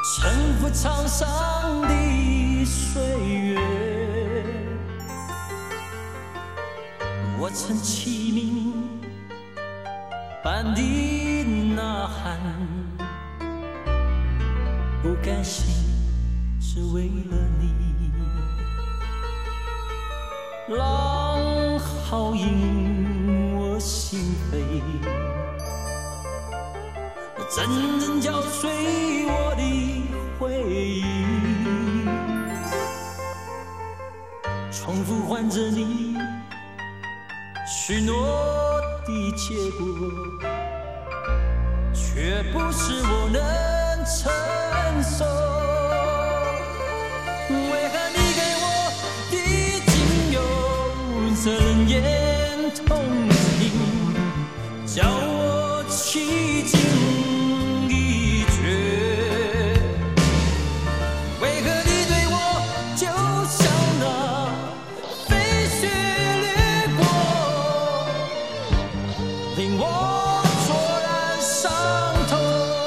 沉浮沧桑的岁月，我曾启明般的呐喊，不甘心只为了你。浪好引我心扉，阵阵搅碎我的回忆，重复唤着你许诺的结果，却不是我能承受。为何你给我的仅有这冷眼同情，叫我弃尽一绝？为何你对我就像那飞雪掠过，令我灼然伤透？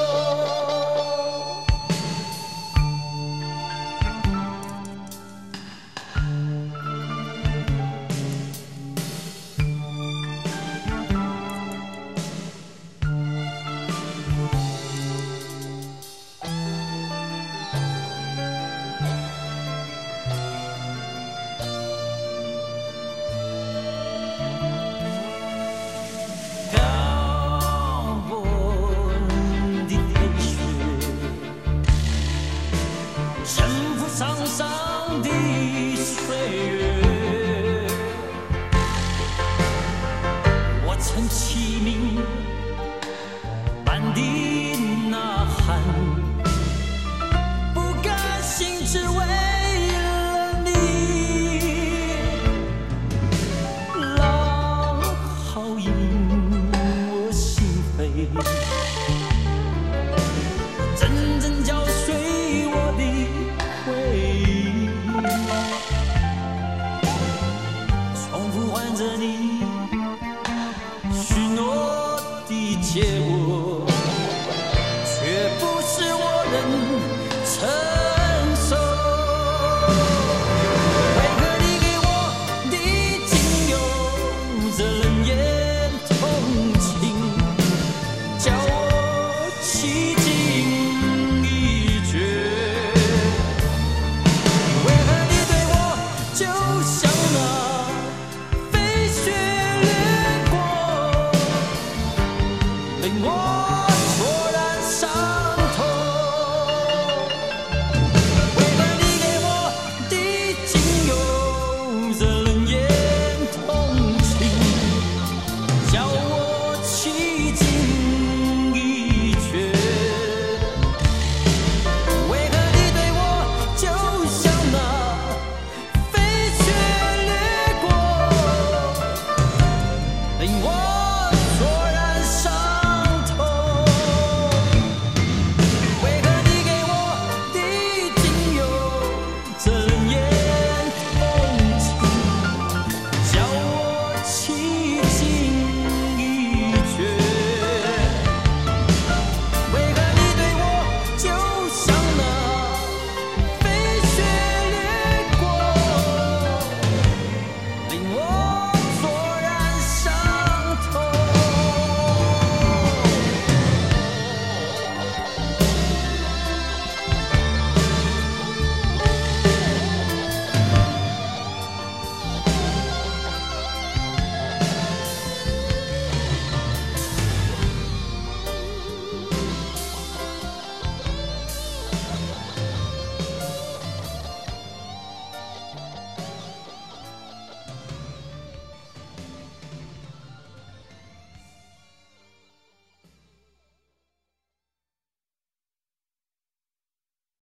沧桑的岁月，我曾启明般的呐喊，不甘心只为了你。浪好引我心扉，阵阵搅碎我的回忆，重复唤着你许诺的结果，却不是我能承受。为何你给我的仅有这冷眼同情，叫我弃尽